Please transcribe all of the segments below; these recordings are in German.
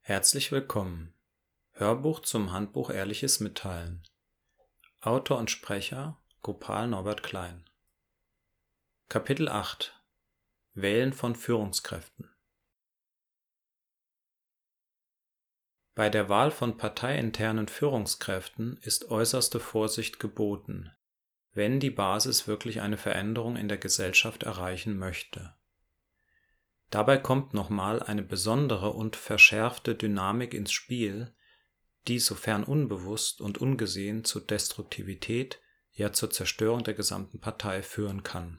Herzlich willkommen. Hörbuch zum Handbuch Ehrliches Mitteilen. Autor und Sprecher Gopal Norbert Klein. Kapitel 8 Wählen von Führungskräften. Bei der Wahl von parteiinternen Führungskräften ist äußerste Vorsicht geboten, wenn die Basis wirklich eine Veränderung in der Gesellschaft erreichen möchte. Dabei kommt nochmal eine besondere und verschärfte Dynamik ins Spiel, die sofern unbewusst und ungesehen zu Destruktivität, ja zur Zerstörung der gesamten Partei führen kann.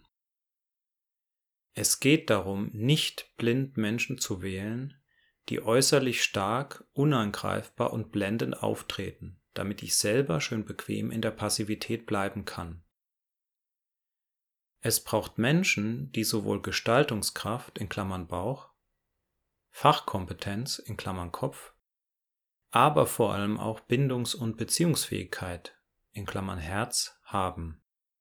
Es geht darum, nicht blind Menschen zu wählen, die äußerlich stark, unangreifbar und blendend auftreten, damit ich selber schön bequem in der Passivität bleiben kann. Es braucht Menschen, die sowohl Gestaltungskraft (Bauch), Fachkompetenz (Kopf), aber vor allem auch Bindungs- und Beziehungsfähigkeit (Herz) haben.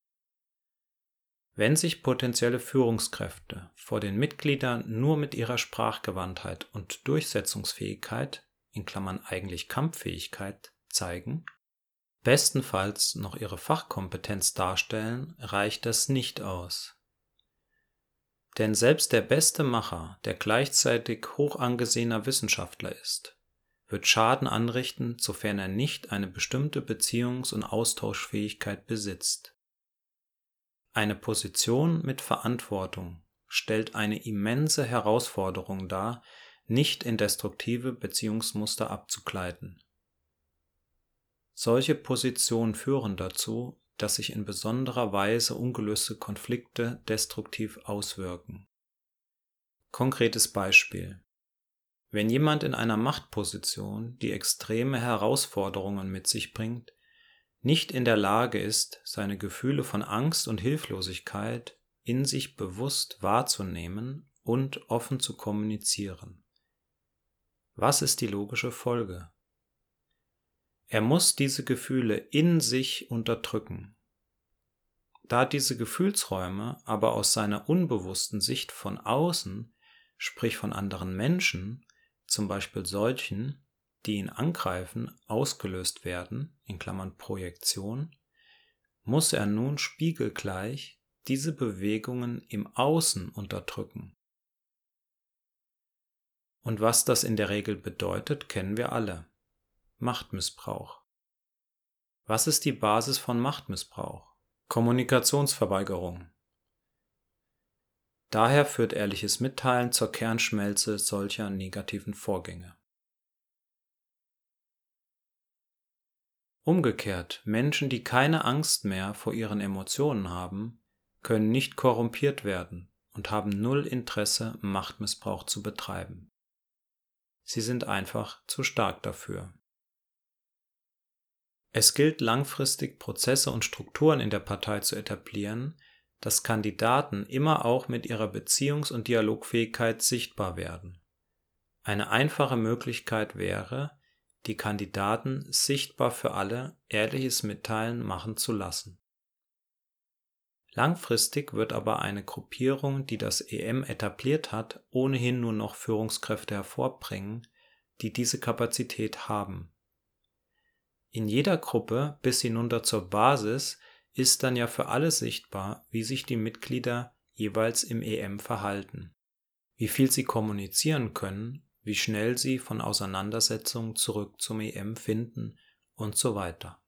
Wenn sich potenzielle Führungskräfte vor den Mitgliedern nur mit ihrer Sprachgewandtheit und Durchsetzungsfähigkeit (eigentlich Kampffähigkeit) zeigen, bestenfalls noch ihre Fachkompetenz darstellen, reicht das nicht aus. Denn selbst der beste Macher, der gleichzeitig hoch angesehener Wissenschaftler ist, wird Schaden anrichten, sofern er nicht eine bestimmte Beziehungs- und Austauschfähigkeit besitzt. Eine Position mit Verantwortung stellt eine immense Herausforderung dar, nicht in destruktive Beziehungsmuster abzugleiten. Solche Positionen führen dazu, dass sich in besonderer Weise ungelöste Konflikte destruktiv auswirken. Konkretes Beispiel: Wenn jemand in einer Machtposition, die extreme Herausforderungen mit sich bringt, nicht in der Lage ist, seine Gefühle von Angst und Hilflosigkeit in sich bewusst wahrzunehmen und offen zu kommunizieren. Was ist die logische Folge? Er muss diese Gefühle in sich unterdrücken. Da diese Gefühlsräume aber aus seiner unbewussten Sicht von außen, sprich von anderen Menschen, zum Beispiel solchen, die ihn angreifen, ausgelöst werden (Projektion), muss er nun spiegelgleich diese Bewegungen im Außen unterdrücken. Und was das in der Regel bedeutet, kennen wir alle: Machtmissbrauch. Was ist die Basis von Machtmissbrauch? Kommunikationsverweigerung. Daher führt ehrliches Mitteilen zur Kernschmelze solcher negativen Vorgänge. Umgekehrt, Menschen, die keine Angst mehr vor ihren Emotionen haben, können nicht korrumpiert werden und haben null Interesse, Machtmissbrauch zu betreiben. Sie sind einfach zu stark dafür. Es gilt langfristig, Prozesse und Strukturen in der Partei zu etablieren, dass Kandidaten immer auch mit ihrer Beziehungs- und Dialogfähigkeit sichtbar werden. Eine einfache Möglichkeit wäre, die Kandidaten sichtbar für alle ehrliches Mitteilen machen zu lassen. Langfristig wird aber eine Gruppierung, die das EM etabliert hat, ohnehin nur noch Führungskräfte hervorbringen, die diese Kapazität haben. In jeder Gruppe bis hinunter zur Basis ist dann ja für alle sichtbar, wie sich die Mitglieder jeweils im EM verhalten, wie viel sie kommunizieren können, wie schnell sie von Auseinandersetzungen zurück zum EM finden und so weiter.